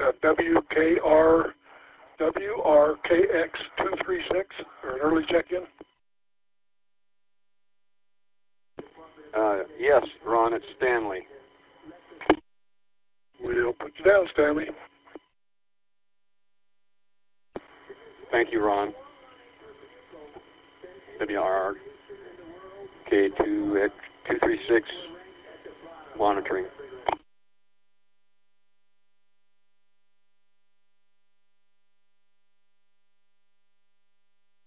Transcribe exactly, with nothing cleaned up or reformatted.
uh, W K R W R K X two three six, or an early check-in? Uh, yes, Ron, it's Stanley. We'll put you down, Stanley. Thank you, Ron. W R K two three six monitoring.